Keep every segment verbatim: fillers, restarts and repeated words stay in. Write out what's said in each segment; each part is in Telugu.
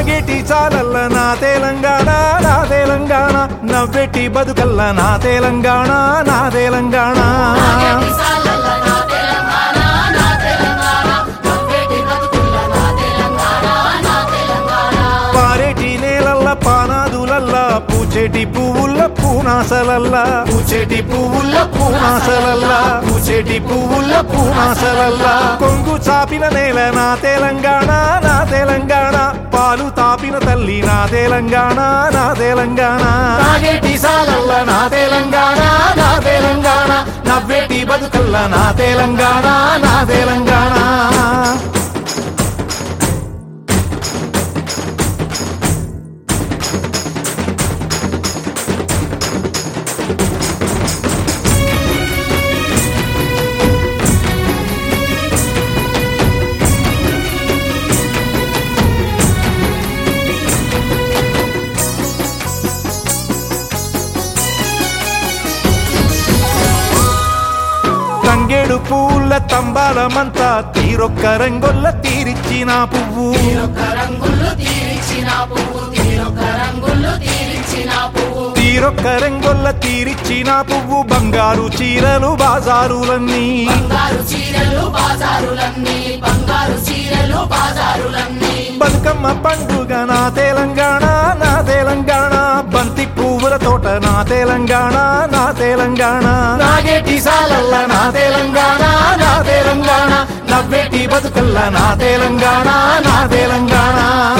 నాగేటి చాలల్ల నా తెలంగాణ నా తెలంగాణ నవ్వెట్టి బతుకల్ల నా తెలంగాణ నా తెలంగాణ పారేటి నేలల్ల పానాదులల్ల పూచేటి పువ్వుల్ల పూనాసలల్ల పూచేటి పువ్వుల్ల పూనాసలల్ల పూచేటి పువ్వుల్ల పూనాసలల్ల కొంగు చాపిన నేల నా తెలంగాణ నా తెలంగాణ పాలు తాపిన తల్లి నా తెలంగాణ నా తెలంగాణ నాగేటి సాలల్ల నా తెలంగాణ నా తెలంగాణ నవ్వేటి బతుకల్ల నా తెలంగాణ నా తెలంగాణ తంగేడు పూల తంబాలమంతా తీరొక్క రంగొల్ల తీరిచ్చిన పువ్వు తీరొక్క రంగొల్ల తీరిచ్చిన పువ్వు బంగారు చీరలు బాజారులన్నీ బతుకమ్మ పండుగ నా తెలంగాణ నా తెలంగాణ బంతి పువ్వుల తోట నా తెలంగాణ నా తెలంగాణ నాగేటి సాలల్ల నా తెలంగాణ నా తెలంగాణ నవ్వేటి బతుకల్ల నా తెలంగాణ నా తెలంగాణ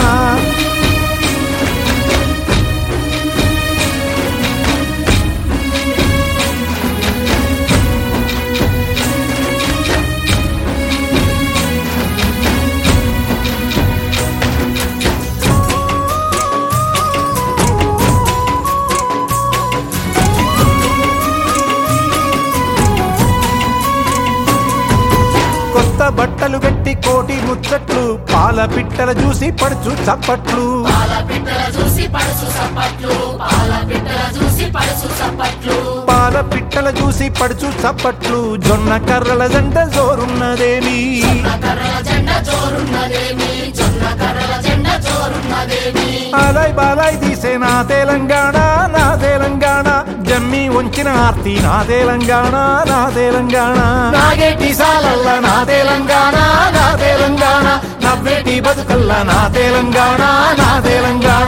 కొత్త బట్టలు గట్టి కోటి ముచ్చట్లు పాల పిట్టల చూసి పడుచు చప్పట్లు పాల పిట్టల చూసి పడుచు చప్పట్లు జొన్న కర్రల జంట జోరున్నదేమి అలై బాలై తీసే నా తెలంగాణ నా తెలంగాణ జమ్మి వంచిన ఆర్తి నా తెలంగాణ నా తెలంగాణ నాగేటి సాలల్ల నా తెలంగాణ నా తెలంగాణ నవ్వేటి బతుకల్ల నా తెలంగాణ నా తెలంగాణ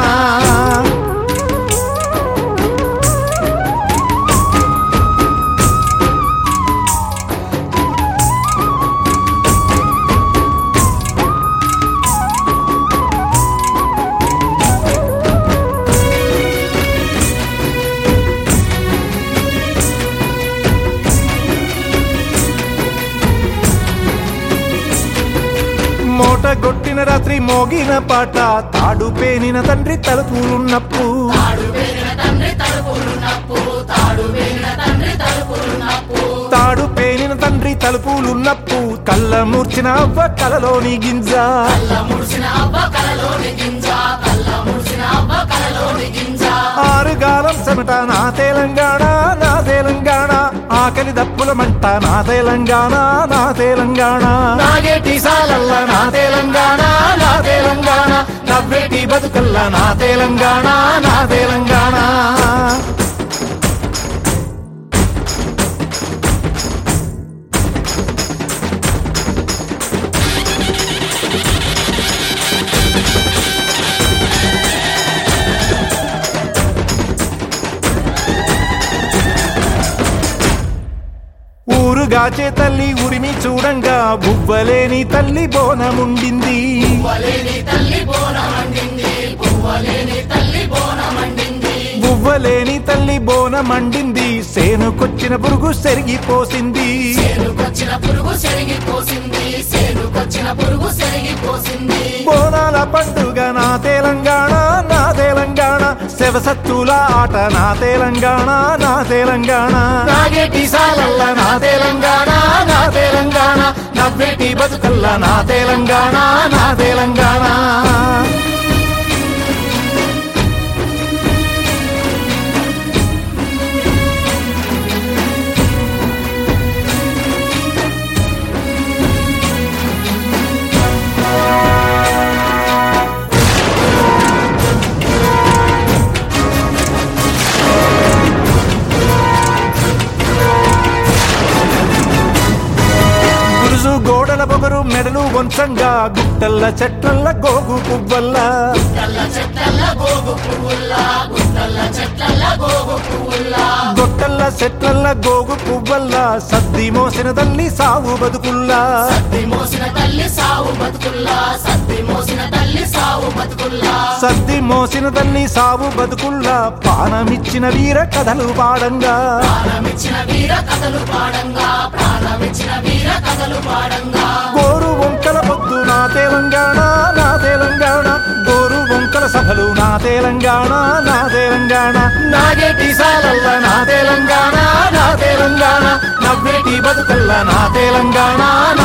మోట గొట్టిన రాత్రి మోగిన పాట తాడు పేనిన తండ్రి తలుపులున్నప్పు తాడు పేనిన తండ్రి తలుపులున్నప్పు కళ్ళ మూర్చిన అవ్వ కలలోని గింజ ఆరుగాలం చెమట నా తెలంగాణ నా తెలంగాణ ఆకలి దప్పుల మంట నా తెలంగాణ నా తెలంగాణ నాగేటి సాలల్ల నా తెలంగాణ నా తెలంగాణ నవ్వేటి బతుకల్ల నా తెలంగాణ నా తెలంగాణ ఊరుగాచే తల్లి ఉరిమి చూడంగా బువ్వలేని తల్లి బోనముండింది బువ్వలేని తల్లి బోనమండింది సేనుకొచ్చిన పురుగు సెరిగిపోసింది బోనాల పండుగ నా తెలంగాణ నా తెలంగాణ శివసత్తుల ఆట నా తెలంగాణ నా తెలంగాణ నాగేటి సాలల్ల నా తెలంగాణ నా తెలంగాణ నవ్వేటి బతుకల్ల నా తెలంగాణ నా తెలంగాణ పొగరు మెడలు వంచంగా గుట్టల్ల చెట్లల్ల గోగు పువ్వల్లా గొట్టల్ల చెట్లల్ల గోగు పువ్వల్లా సద్ది మోసిన తల్లి సావు బతుకుల్లా సద్ది మోసిన తల్లి సావు బతుకుల్లా ప్రాణమిచ్చిన వీర కథలు పాడంగా గోరు వంకల పొద్దు నా తెలంగాణ నా తెలంగాణ గోరు వంకల సభలు నా తెలంగాణ నా తెలంగాణ నాగేటి సాలల్ల నా తెలంగాణ నా తెలంగాణ నవ్వేటి బతుకల్ల నా తెలంగాణ